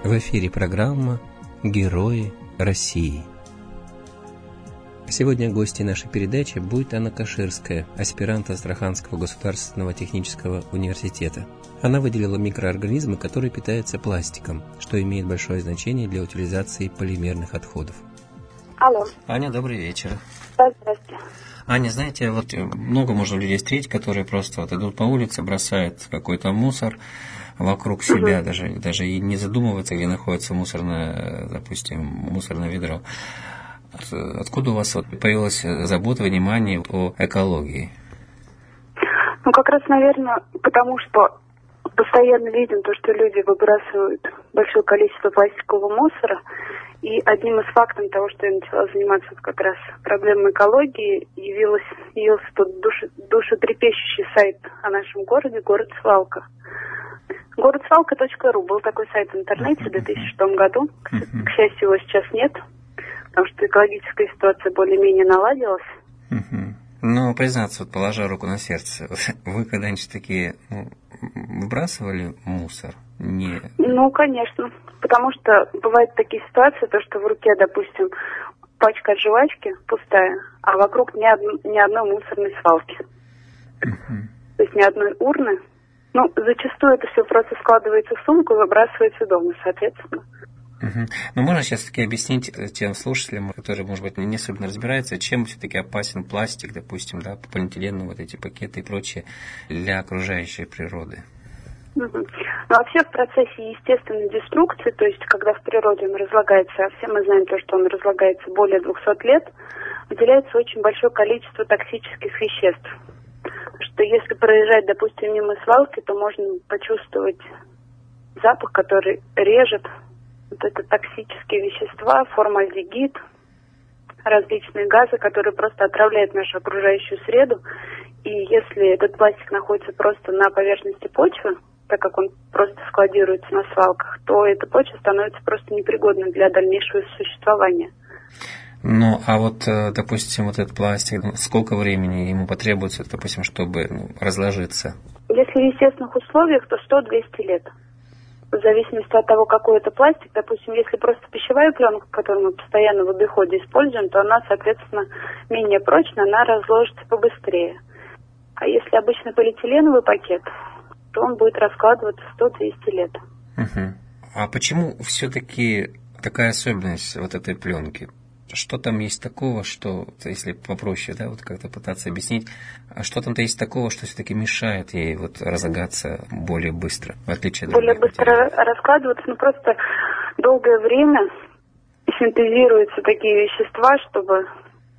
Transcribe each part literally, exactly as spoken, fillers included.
В эфире программа «Герои России». Сегодня гостьей нашей передачи будет Анна Каширская, аспирант Астраханского государственного технического университета. Она выделила микроорганизмы, которые питаются пластиком, что имеет большое значение для утилизации полимерных отходов. Алло. Аня, добрый вечер. Здравствуйте. Аня, знаете, вот много можно людей встретить, которые просто вот идут по улице, бросают какой-то мусор вокруг себя, угу. даже, даже и не задумываются, где находится мусорное, допустим, мусорное ведро. Откуда у вас вот появилась забота, внимание о экологии? Ну, как раз, наверное, потому что постоянно видим то, что люди выбрасывают большое количество пластикового мусора. И одним из фактов того, что я начала заниматься как раз проблемой экологии, явилась, явился тот душе, душетрепещущий сайт о нашем городе, город Свалка. город свалка точка ру был такой сайт в интернете в две тысячи шестом году. К, к счастью, его сейчас нет, потому что экологическая ситуация более-менее наладилась. Ну, признаться, вот положа руку на сердце, вы когда-нибудь такие ну, выбрасывали мусор? Не... Ну, конечно, потому что бывают такие ситуации, то, что в руке, допустим, пачка от жвачки пустая, а вокруг ни, од... ни одной мусорной свалки. Uh-huh. То есть ни одной урны. Ну, зачастую это все просто складывается в сумку и выбрасывается дома, соответственно. Uh-huh. Ну, можно сейчас таки объяснить тем слушателям, которые, может быть, не особенно разбираются, чем все-таки опасен пластик, допустим, да, полиэтиленовые вот эти пакеты и прочее для окружающей природы? Угу. Ну, вообще в процессе естественной деструкции, то есть когда в природе он разлагается, а все мы знаем то, что он разлагается более двухсот лет, выделяется очень большое количество токсических веществ. Что если проезжать, допустим, мимо свалки, то можно почувствовать запах, который режет. Вот это токсические вещества, формальдегид, различные газы, которые просто отравляют нашу окружающую среду. И если этот пластик находится просто на поверхности почвы, так как он просто складируется на свалках, то эта почва становится просто непригодной для дальнейшего существования. Ну, а вот, допустим, вот этот пластик, сколько времени ему потребуется, допустим, чтобы ну, разложиться? Если в естественных условиях, то сто-двести лет. В зависимости от того, какой это пластик. Допустим, если просто пищевая пленка, которую мы постоянно в обиходе используем, то она, соответственно, менее прочная, она разложится побыстрее. А если обычный полиэтиленовый пакет, то он будет раскладываться сто-двести лет. Uh-huh. А почему все-таки такая особенность вот этой пленки? Что там есть такого, что, если попроще, да, вот как-то пытаться объяснить, а что там-то есть такого, что все-таки мешает ей вот разлагаться более быстро, в отличие от более быстро материалов? Раскладываться, ну просто долгое время синтезируются такие вещества, чтобы,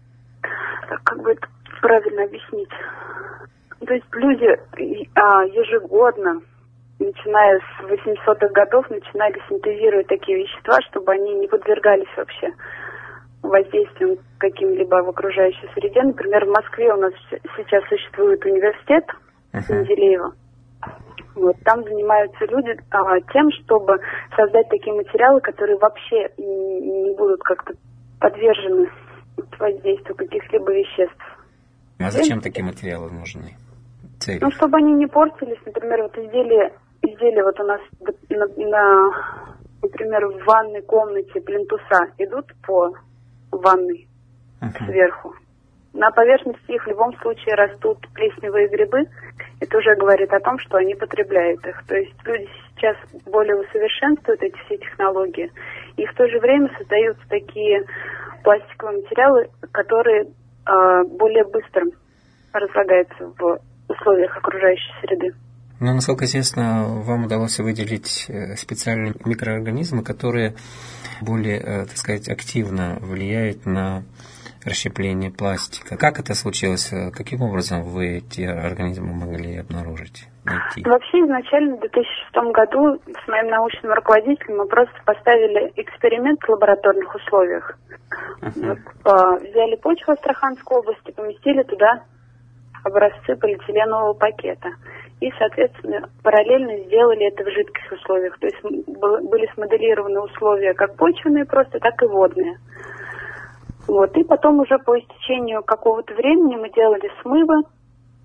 как бы это правильно объяснить. То есть люди а, ежегодно, начиная с восьмисотых годов, начинали синтезировать такие вещества, чтобы они не подвергались вообще воздействием каким-либо в окружающей среде. Например, в Москве у нас сейчас существует университет Менделеева. Uh-huh. Вот, там занимаются люди а, тем, чтобы создать такие материалы, которые вообще не будут как-то подвержены воздействию каких-либо веществ. А зачем такие материалы нужны? Цели? Ну, чтобы они не портились. Например, вот изделия, изделия вот у нас, на, на, например, в ванной комнате плинтуса идут по ванной uh-huh. сверху. На поверхности их в любом случае растут плесневые грибы. Это уже говорит о том, что они потребляют их. То есть люди сейчас более усовершенствуют эти все технологии. И в то же время создаются такие пластиковые материалы, которые э, более быстро разлагаются в условиях окружающей среды. Ну, насколько известно, вам удалось выделить специальные микроорганизмы, которые более, так сказать, активно влияют на расщепление пластика. Как это случилось? Каким образом вы эти организмы могли обнаружить, найти? Вообще, изначально в две тысячи шестом году с моим научным руководителем мы просто поставили эксперимент в лабораторных условиях. Uh-huh. Вот, взяли почву Астраханской области, поместили туда образцы полиэтиленового пакета. И, соответственно, параллельно сделали это в жидких условиях. То есть были смоделированы условия как почвенные просто, так и водные. Вот. И потом уже по истечению какого-то времени мы делали смывы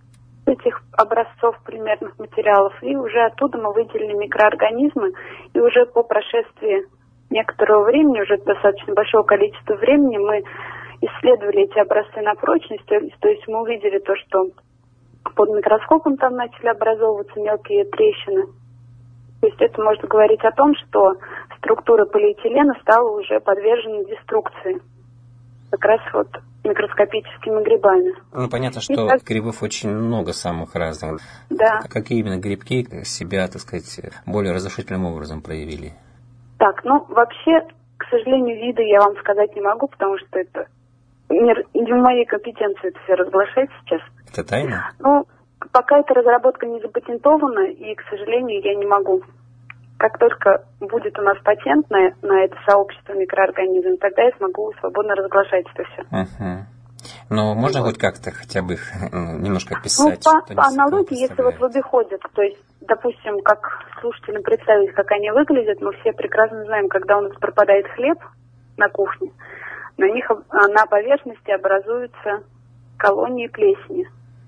этих образцов примерных материалов, и уже оттуда мы выделили микроорганизмы, и уже по прошествии некоторого времени, уже достаточно большого количества времени, мы исследовали эти образцы на прочность, то есть, то есть мы увидели то, что под микроскопом там начали образовываться мелкие трещины. То есть это может говорить о том, что структура полиэтилена стала уже подвержена деструкции, как раз вот микроскопическими грибами. Ну, понятно, что так... грибов очень много самых разных. Да. А какие именно грибки себя, так сказать, более разрушительным образом проявили? Так, ну, вообще, к сожалению, виды я вам сказать не могу, потому что это не, не в моей компетенции это все разглашать сейчас. Это тайна? Ну, пока эта разработка не запатентована, и, к сожалению, я не могу. Как только будет у нас патент на, на это сообщество микроорганизмов, тогда я смогу свободно разглашать это все. Uh-huh. Но можно вот. Хоть как-то хотя бы ну, немножко описать? Ну, по, по аналогии, если вот в обиходе, то есть, допустим, как слушателям представить, как они выглядят, мы все прекрасно знаем, когда у нас пропадает хлеб на кухне, на них на поверхности образуются колонии плесени.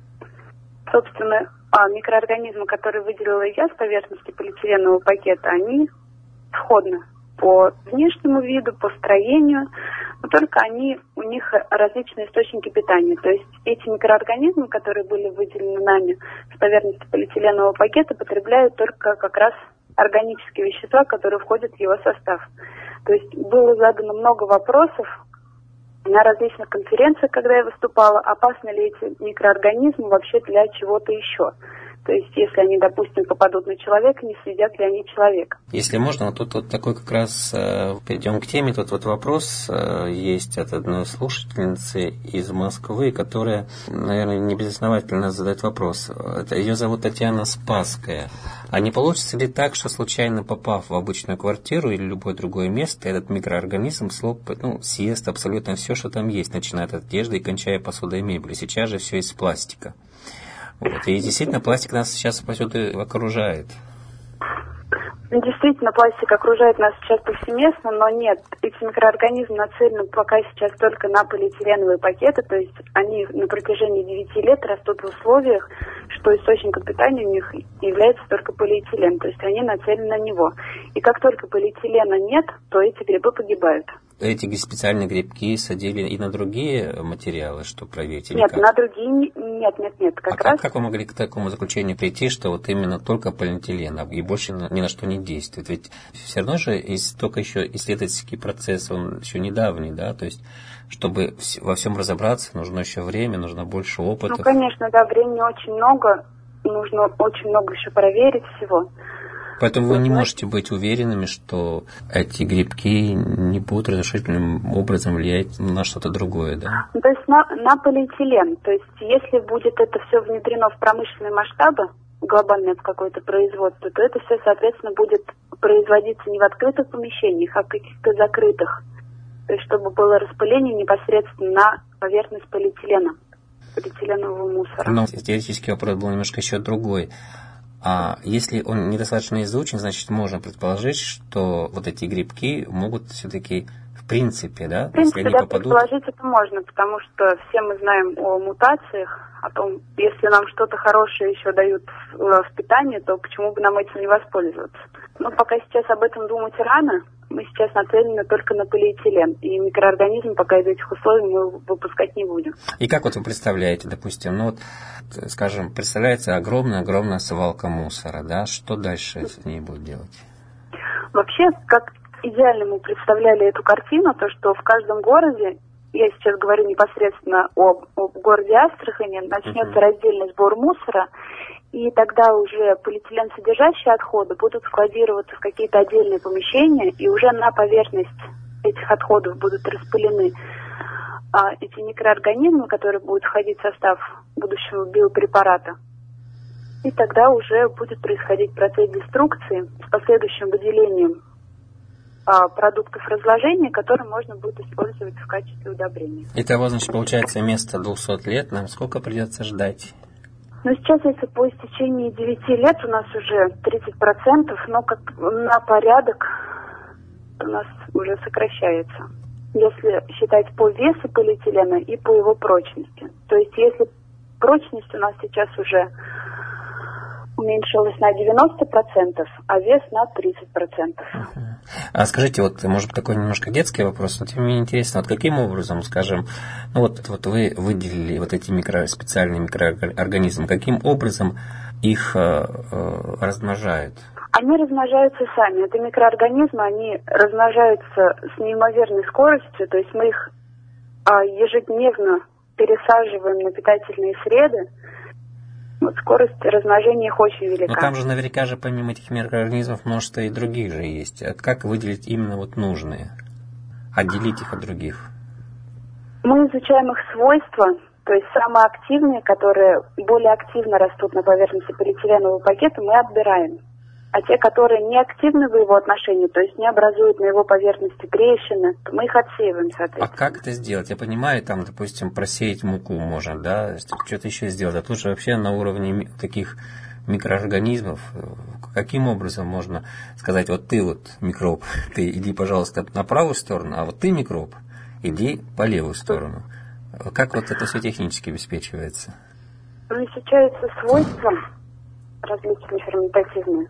Собственно, а микроорганизмы, которые выделила я с поверхности полиэтиленового пакета, они сходны по внешнему виду, по строению, но только они, у них различные источники питания. То есть эти микроорганизмы, которые были выделены нами с поверхности полиэтиленового пакета, потребляют только как раз органические вещества, которые входят в его состав. То есть было задано много вопросов на различных конференциях, когда я выступала, опасны ли эти микроорганизмы вообще для чего-то еще. То есть, если они, допустим, попадут на человека, не съедят ли они человека. Если можно, вот тут вот такой как раз э, перейдем к теме. Тут вот вопрос э, есть от одной слушательницы из Москвы, которая, наверное, не безосновательно задает вопрос. Это, ее зовут Татьяна Спасская. А не получится ли так, что случайно попав в обычную квартиру или любое другое место, этот микроорганизм слопает, ну, съест абсолютно все, что там есть, начиная от одежды и кончая посудой и мебелью. Сейчас же все из пластика. Вот. И действительно, пластик нас сейчас повсюду окружает. Действительно, пластик окружает нас сейчас повсеместно, но нет, эти микроорганизмы нацелены пока сейчас только на полиэтиленовые пакеты, то есть они на протяжении девяти лет растут в условиях, что источником питания у них является только полиэтилен, то есть они нацелены на него. И как только полиэтилена нет, то эти грибы погибают. Эти специальные грибки садили и на другие материалы, что проверить? Нет, как? На другие нет, нет, нет. Как а раз... как вы могли к такому заключению прийти, что вот именно только полиэтилен, и больше ни на что не действует? Ведь все равно же есть только еще исследовательский процесс, он еще недавний, да, то есть чтобы во всем разобраться, нужно еще время, нужно больше опыта. Ну, конечно, да, времени очень много, нужно очень много еще проверить всего. Поэтому вы не можете быть уверенными, что эти грибки не будут разрушительным образом влиять на что-то другое, да? То есть на, на полиэтилен. То есть если будет это все внедрено в промышленные масштабы, глобальное какое-то производство, то это все, соответственно, будет производиться не в открытых помещениях, а в каких-то закрытых. То есть чтобы было распыление непосредственно на поверхность полиэтилена, полиэтиленового мусора. Но теоретический вопрос был немножко еще другой. А если он недостаточно изучен, значит, можно предположить, что вот эти грибки могут все-таки, в принципе, да? В принципе, если они да, попадут... предположить это можно, потому что все мы знаем о мутациях, о том, если нам что-то хорошее еще дают в, в питании, то почему бы нам этим не воспользоваться? Но пока сейчас об этом думать рано, мы сейчас нацелены только на полиэтилен, и микроорганизм пока из этих условий мы выпускать не будем. И как вот вы представляете, допустим, ну вот, скажем, представляется огромная-огромная свалка мусора, да, что дальше с ней будут делать? Вообще, как идеально мы представляли эту картину, то, что в каждом городе, я сейчас говорю непосредственно об, об городе Астрахани, начнется uh-huh. раздельный сбор мусора, и тогда уже полиэтилен содержащие отходы будут складироваться в какие-то отдельные помещения, и уже на поверхность этих отходов будут распылены а, эти микроорганизмы, которые будут входить в состав будущего биопрепарата. И тогда уже будет происходить процесс деструкции с последующим выделением а, продуктов разложения, которые можно будет использовать в качестве удобрения. Итого, значит, получается, вместо двухсот лет нам сколько придется ждать? Ну, сейчас, если по истечении девяти лет у нас уже тридцать процентов, но как на порядок у нас уже сокращается. Если считать по весу полиэтилена и по его прочности. То есть, если прочность у нас сейчас уже уменьшилась на девяносто процентов, а вес на тридцать процентов. Uh-huh. А скажите, вот, может быть, такой немножко детский вопрос, но тем не менее интересно, вот каким образом, скажем, ну вот, вот вы выделили вот эти микро, специальные микроорганизмы, каким образом их э, э, размножают? Они размножаются сами. Это микроорганизмы, они размножаются с неимоверной скоростью, то есть мы их а, ежедневно пересаживаем на питательные среды. Вот скорость размножения их очень велика. Но там же наверняка же помимо этих микроорганизмов множество и других же есть. А как выделить именно вот нужные? Отделить их от других? Мы изучаем их свойства, то есть самые активные, которые более активно растут на поверхности полиэтиленового пакета, мы отбираем. А те, которые не активны в его отношении, то есть не образуют на его поверхности трещины, то мы их отсеиваем, соответственно. А как это сделать? Я понимаю, там, допустим, просеять муку можно, да, что-то еще сделать. А тут же вообще на уровне таких микроорганизмов, каким образом можно сказать, вот ты вот микроб, ты иди, пожалуйста, на правую сторону, а вот ты микроб, иди по левую сторону. Как вот это все технически обеспечивается? Изучаются свойства различные ферментативные.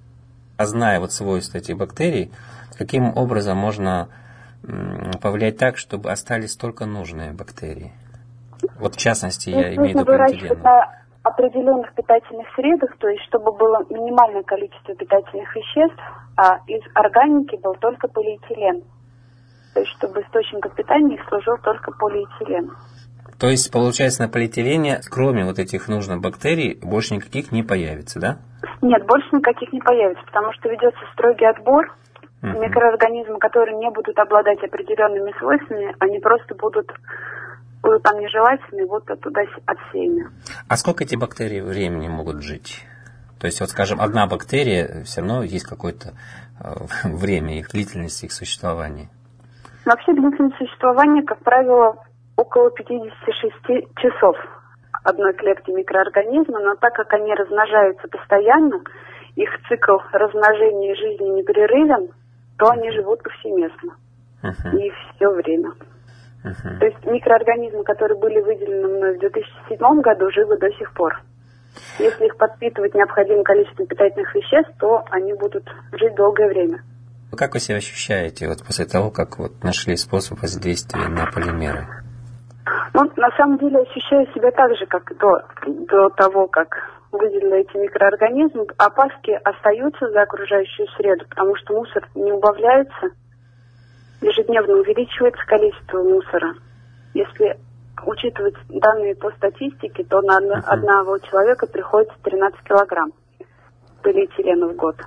А зная вот свойства этих бактерий, каким образом можно повлиять так, чтобы остались только нужные бактерии? Вот в частности, я Их имею в виду выращивать полиэтилен. на определенных питательных средах, то есть чтобы было минимальное количество питательных веществ, а из органики был только полиэтилен. То есть чтобы источником питания их служил только полиэтилен. То есть, получается, на полиэтилене, кроме вот этих нужных бактерий, больше никаких не появится, да? Нет, больше никаких не появится, потому что ведется строгий отбор. Uh-huh. Микроорганизмы, которые не будут обладать определенными свойствами, они просто будут, будут там нежелательны, вот оттуда отсеяны. А сколько эти бактерии времени могут жить? То есть, вот, скажем, одна бактерия, все равно есть какое-то время их длительности, их существования. Вообще длительность существования, как правило, около пятьдесят шесть часов одной клетки микроорганизма, но так как они размножаются постоянно, их цикл размножения и жизни непрерывен, то они живут повсеместно uh-huh. и все время. Uh-huh. То есть микроорганизмы, которые были выделены мной в две тысячи седьмом году, живы до сих пор. Если их подпитывать необходимым количеством питательных веществ, то они будут жить долгое время. Как вы себя ощущаете вот после того, как вот нашли способ воздействия на полимеры? Ну, на самом деле ощущаю себя так же, как до, до того, как выделила эти микроорганизмы. Опаски остаются за окружающую среду, потому что мусор не убавляется, ежедневно увеличивается количество мусора. Если учитывать данные по статистике, то на одно, uh-huh. одного человека приходится тринадцать килограмм полиэтилена в год.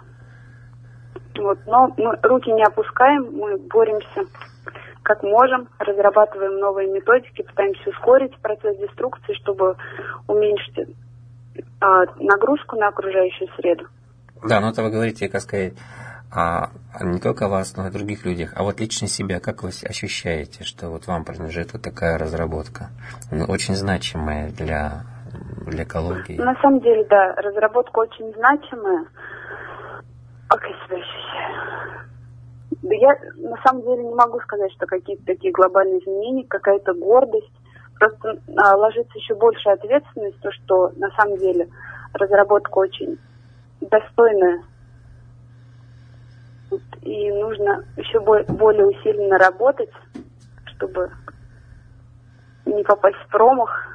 Вот, но мы руки не опускаем, мы боремся как можем, разрабатываем новые методики, пытаемся ускорить процесс деструкции, чтобы уменьшить а, нагрузку на окружающую среду. Да, но это вы говорите, как сказать, а, не только о вас, но и о других людях. А вот лично себя, как вы ощущаете, что вот вам принадлежит вот такая разработка, очень значимая для, для экологии? На самом деле, да, разработка очень значимая. Как я себя ощущаю? Да я на самом деле не могу сказать, что какие-то такие глобальные изменения, какая-то гордость. Просто а, ложится еще большая ответственность, то, что на самом деле разработка очень достойная. И нужно еще более усиленно работать, чтобы не попасть в промах.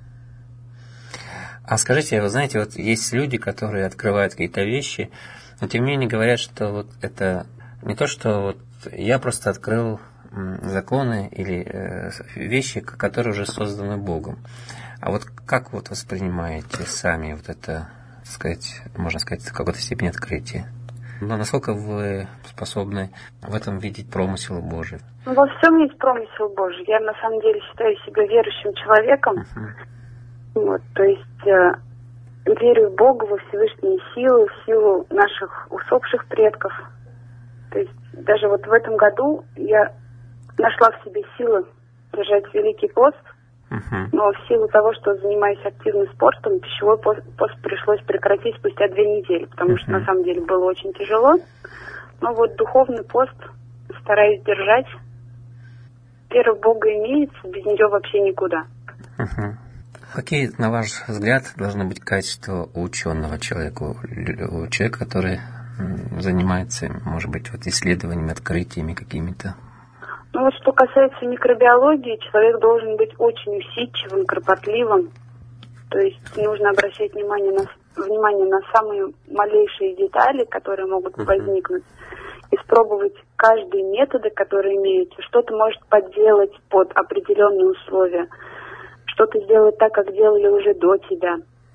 А скажите, вы знаете, вот есть люди, которые открывают какие-то вещи, но тем не менее говорят, что вот это не то, что вот я просто открыл законы или э, вещи, которые уже созданы Богом. А вот как вот воспринимаете сами вот это, так сказать, можно сказать, в какой-то степени открытие? Но насколько вы способны в этом видеть промысел Божий? Ну, во всем есть промысел Божий. Я на самом деле считаю себя верующим человеком. Uh-huh. Вот, то есть э, верю в Бога, во Всевышние силы, в силу наших усопших предков. То есть даже вот в этом году я нашла в себе силы держать Великий пост, uh-huh. но в силу того, что занимаюсь активным спортом, пищевой пост, пост пришлось прекратить спустя две недели, потому uh-huh. что на самом деле было очень тяжело. Но вот духовный пост стараюсь держать. Вера в Бога имеется, без нее вообще никуда. Uh-huh. Какие, на ваш взгляд, должны быть качества у ученого человека, у человека, который занимается, может быть, вот исследованиями, открытиями какими-то? Ну вот что касается микробиологии, человек должен быть очень усидчивым, кропотливым. То есть нужно обращать внимание на, внимание на самые малейшие детали, которые могут uh-huh. возникнуть. Испробовать каждые методы, которые имеются. Что-то может подделать под определенные условия. Что-то сделать так, как делали уже до тебя.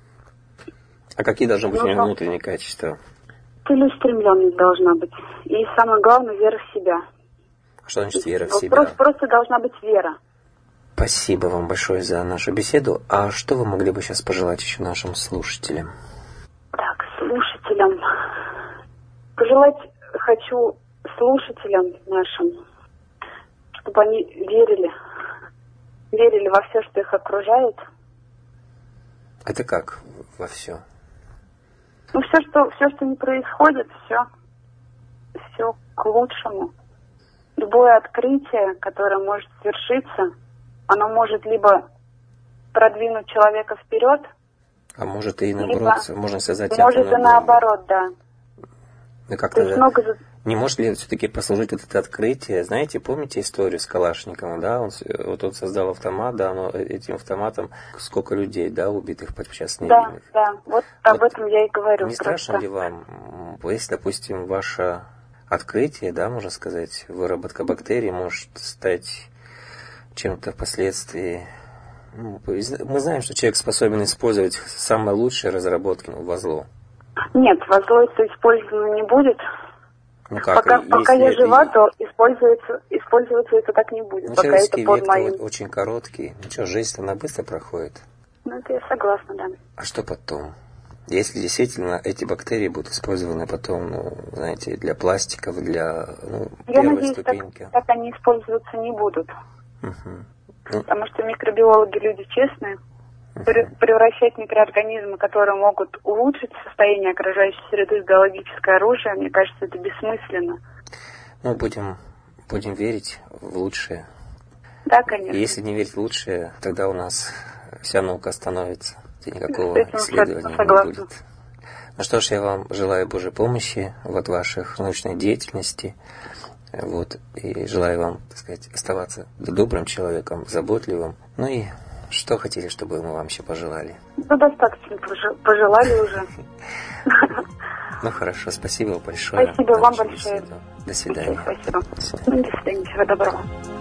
А какие должны быть ну, внутренние качества? Целеустремленность должна быть. И самое главное, вера в себя. Что значит вера в себя? Просто, просто должна быть вера. Спасибо вам большое за нашу беседу. А что вы могли бы сейчас пожелать еще нашим слушателям? Так, слушателям. Пожелать хочу слушателям нашим, чтобы они верили. Верили во все, что их окружает. Это как во все? Ну, все, что, все, что не происходит, все, все к лучшему. Любое открытие, которое может свершиться, оно может либо продвинуть человека вперед, а может и наоборот, либо, можно создать может и наоборот, да. Ну, как-то много... Не может ли все-таки послужить вот это открытие? Знаете, помните историю с Калашниковым, да? Он, вот он создал автомат, да, но этим автоматом сколько людей, да, убитых подчас невинных. Да, да, вот, вот об этом я и говорю. Не страшно ли вам, если, допустим, ваше открытие, да, можно сказать, выработка бактерий может стать чем-то впоследствии... Ну, мы знаем, что человек способен использовать самые лучшие разработки во зло. Нет, во зло это использовано не будет. Ну как, пока пока я это... жива, то используется, использоваться это так не будет. Ну, пока это под век моим... очень короткий. Ну что, жизнь она быстро проходит. Ну, это я согласна, да. А что потом? Если действительно эти бактерии будут использованы потом, ну, знаете, для пластиков, для ну, я первой надеюсь, ступеньки. Так, так они использоваться не будут. Угу. Ну, потому что микробиологи люди честные. Превращать микроорганизмы, которые могут улучшить состояние окружающей среды, в биологическое оружие, мне кажется, это бессмысленно. Ну, будем, будем верить в лучшее. Да, конечно. И если не верить в лучшее, тогда у нас вся наука остановится. И никакого исследования не будет. Ну что ж, я вам желаю Божьей помощи в ваших научной деятельности. Вот, и желаю вам, так сказать, оставаться добрым человеком, заботливым. Ну и что хотели, чтобы мы вам еще пожелали? Ну, достаточно пожелали уже. Ну, хорошо, спасибо большое. Спасибо вам большое. До свидания. Спасибо. До свидания, всего доброго.